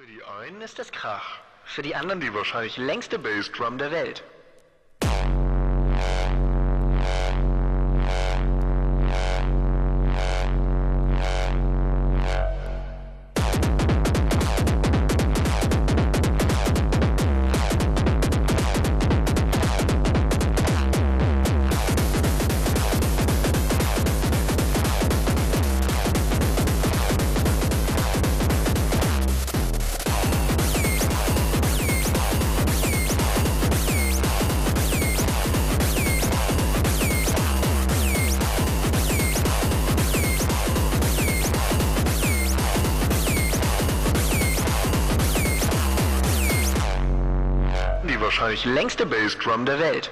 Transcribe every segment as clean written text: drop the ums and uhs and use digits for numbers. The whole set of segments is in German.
Für die einen ist das Krach, für die anderen die wahrscheinlich längste Bassdrum der Welt. Die wahrscheinlich längste Bassdrum der Welt.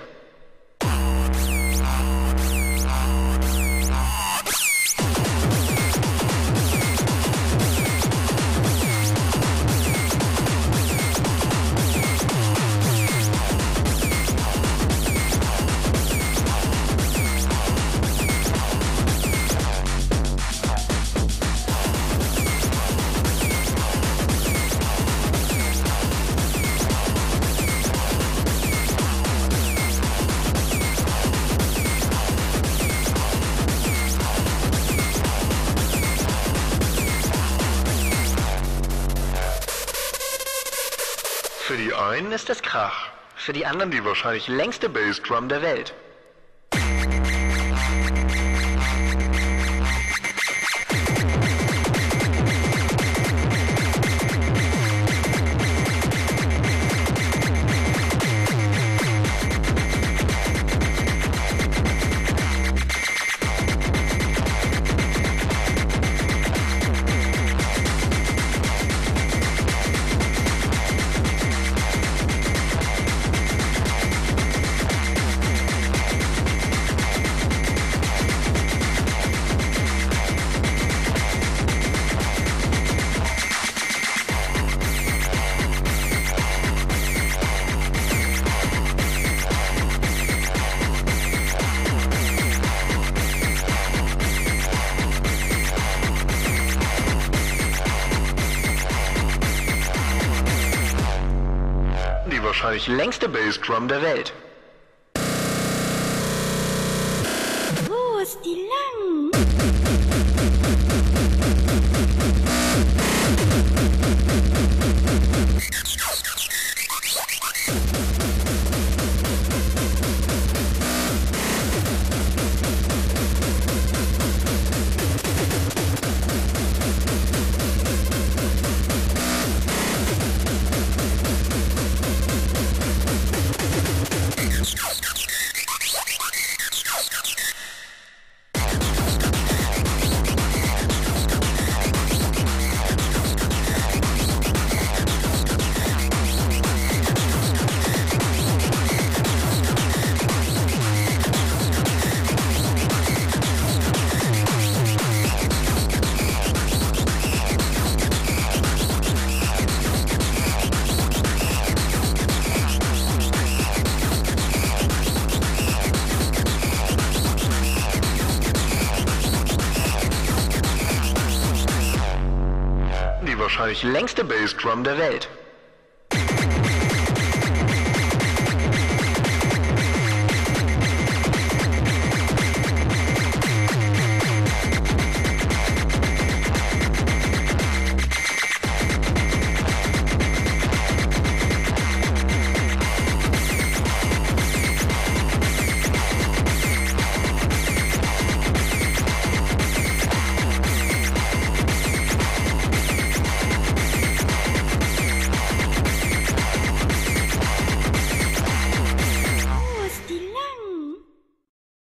Für die einen ist das Krach, für die anderen die wahrscheinlich längste Bassdrum der Welt. Die wahrscheinlich längste Bassdrum der Welt. Wo ist die lang? Die wahrscheinlich längste Bassdrum der Welt.